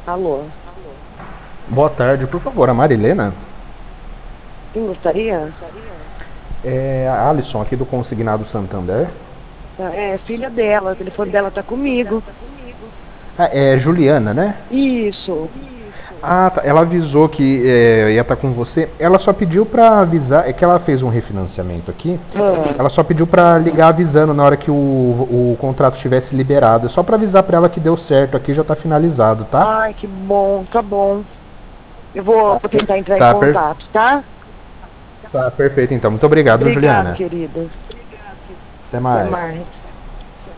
Alô, Boa tarde, por favor, a Marilena. quem gostaria? É a Alisson aqui do Consignado Santander. É filha dela, o telefone dela tá comigo. Ah, é Juliana, né? Isso. Ah, tá. Ela avisou que ia estar com você. Ela só pediu pra avisar. É que ela fez um refinanciamento aqui. Ah, Ela só pediu pra ligar avisando na hora que o contrato estivesse liberado. É só pra avisar pra ela que deu certo aqui, já tá finalizado, tá? ai, que bom, tá bom. Eu vou tentar entrar em Tá, per- contato, tá? tá perfeito então. Muito obrigado, Obrigado, Juliana. querida. Até Até mais. mais.